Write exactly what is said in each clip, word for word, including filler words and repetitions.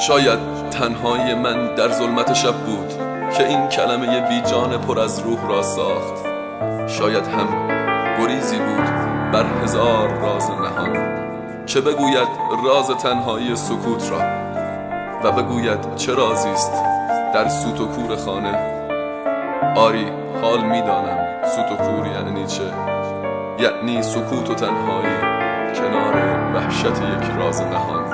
شاید تنهایی من در ظلمت شب بود که این کلمه بی جان پر از روح را ساخت. شاید هم گریزی بود بر هزار راز نهان که بگوید راز تنهایی سکوت را و بگوید چه رازیست در سوت و کور خانه. آری حال میدانم سوت و کور یعنی چه، یعنی سکوت و تنهایی کنار وحشت یک راز نهان.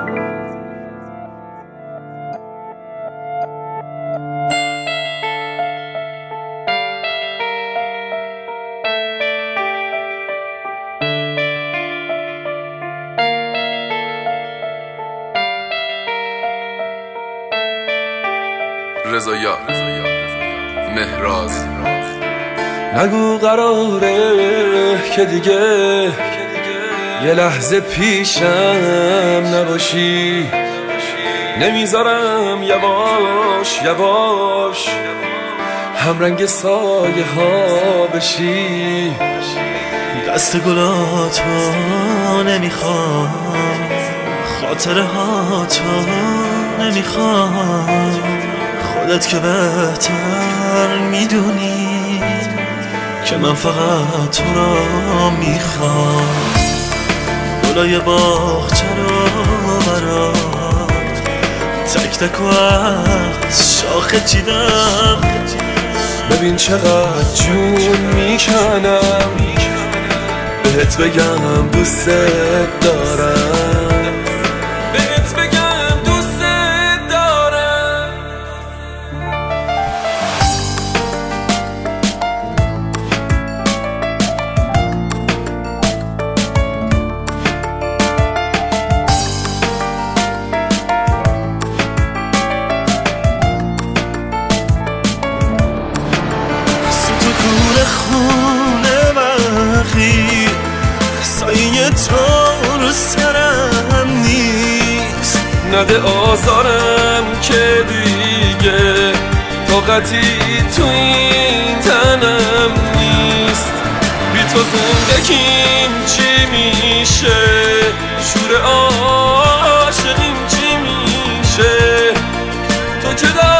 رضا مهراز. نگو قراره که دیگه یه لحظه پیشم نباشی، نمیذارم یواش یواش همرنگ سایه ها بشی. دست گلاتو نمیخوام، خاطره ها تو نمیخوام، خودت که بهتر میدونی که من فقط تو را میخوام. گلای باغچه رو برات تک تک و از شاخه چیدم، ببین چقدر جون میکنم بهت بگم دوست دارم، بهت بگم دوست دارم. سوت و کور خونه وقی سایه تو رو سرم نیست. نده آزارم که دیگه طاقتی تو این تنم نیست. بی تو زندگیم چی میشه، شور عاشقیم چی میشه، تو که